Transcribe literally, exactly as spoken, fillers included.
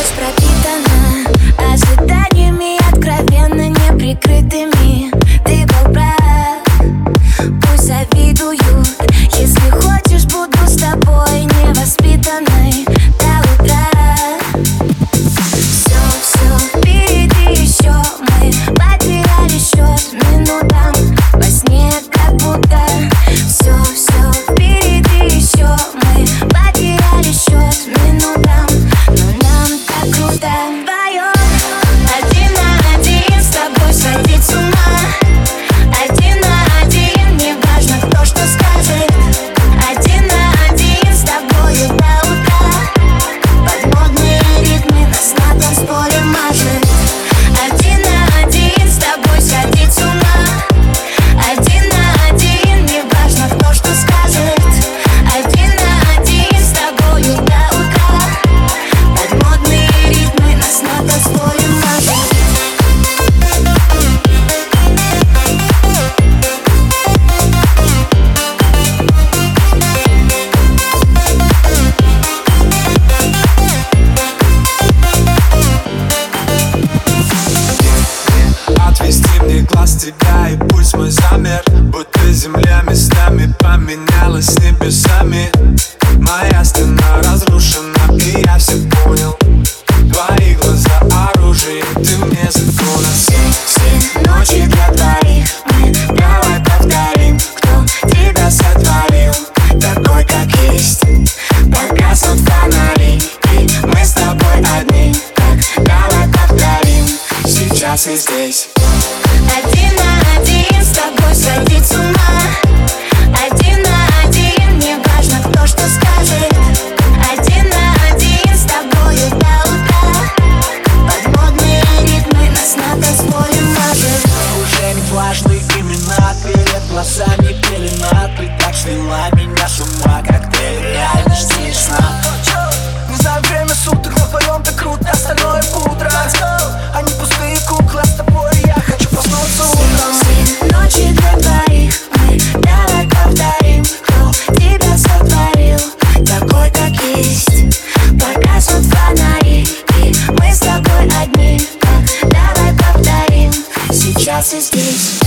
Ночь пропитана ожиданиями, откровенно неприкрытыми. Ты был прав, пусть завидуют. Если хочешь, буду с тобой невоспитанной до утра. Все, все впереди еще, мы потеряли счет минутам во сне, как будто. Все, все впереди еще, мы потеряли счет минутам, но нам так круто вдвоем. Один на один с тобой сходить с ума. Один на один, не важно, кто что скажет. Один на один с тобою до утра. Под модные ритмы нас на танцполе мажет. Один на один с тобой сходить с ума. Один на один, не важно, кто что скажет. Один на один с тобою до утра. Под модные ритмы нас на танцполе мажет. Отвести мне глаз тебя, и пусть мой замер, будто земля местами поменялась с небесами. Моя стена разрушена, и я все понял. Твои глаза оружие, ты мне закона. Все, все ночи для двоих, мы давай повторим, кто тебя сотворил такой, как есть. Погаснут фонари, и мы с тобой одни. Так давай повторим сейчас и здесь. Один на один с тобой сходить с ума. Один на один, не важно, кто что скажет. Один на один с тобою до утра. Под модные ритмы нас на танцполе мажет. Уже не важны имена, перед глазами пелена. Ты так свела меня с ума, коктейль реальности и сна. Не за время суток, вдвоем так круто, остальное пудра. Они пустые куклы, с тобой я хочу проснуться утром. Все ночи для двоих, мы давай повторим, кто тебя сотворил такой, как есть. Погаснут фонари, и мы с тобой одни. Так давай повторим сейчас и здесь.